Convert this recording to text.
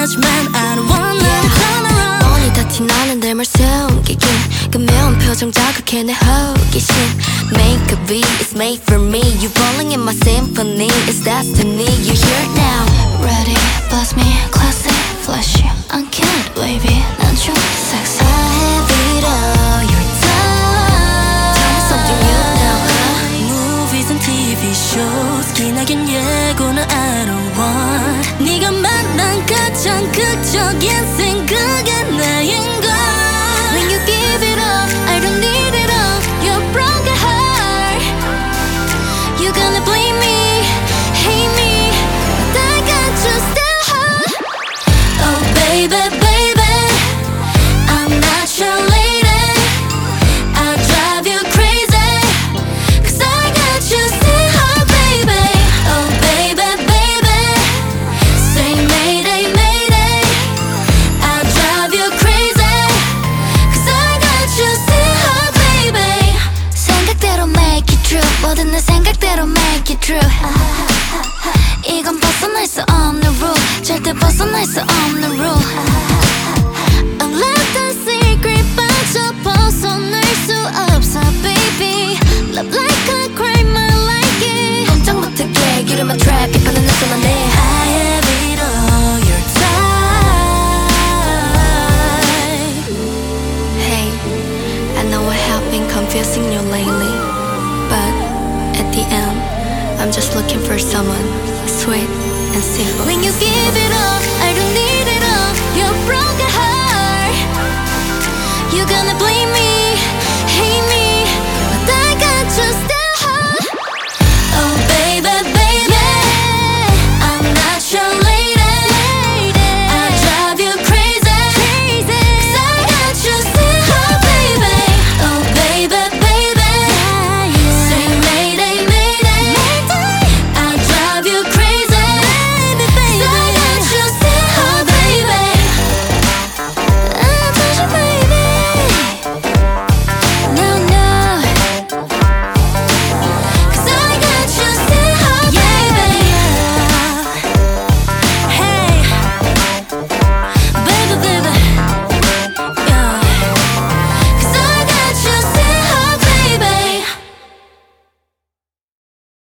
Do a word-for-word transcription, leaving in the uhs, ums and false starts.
하지만 I don't wanna turn around. 뻔히 다 티나는 내 말 숨기긴 그 표정 자극해 내 호기심. Make a beat, it's made for me. You rolling in my symphony, it's destiny. You here now. Ready, bless me, classy, flashy, uncanny, wavy, 난 좀 sexy. I have it all, your time. Tell me something you know, huh? Movies and T V shows 기나긴 예고는 I don't want. 네가 만난 가장 극적인 생각은 나인 걸. When you give it up, I don't need it all. Your broken heart, you gonna blame me, hate me, but I got you still hurt. Oh baby, baby, I'm not your lady. I drive you crazy, cause I got you still hurt, baby. Oh baby, baby, say mayday, mayday. I drive you crazy, cause I got you still hurt, baby. 생각대로 make it true. 뭐든 내 생각대로 make it true. 이건 벗어날 수 없는 rule. 절대 벗어날 수 없는 rule. Unless the secret 빠져 벗어날 수 없어, baby. Love like a crime, I like it. 꼼짝 못하게 Get in my trap, 이 판은 내 손 안에. I have it all, your time. Hey, I know I have been confusing you lately, but at the end, I'm just looking for someone sweet and simple. When you give it all, I don't need it all. You're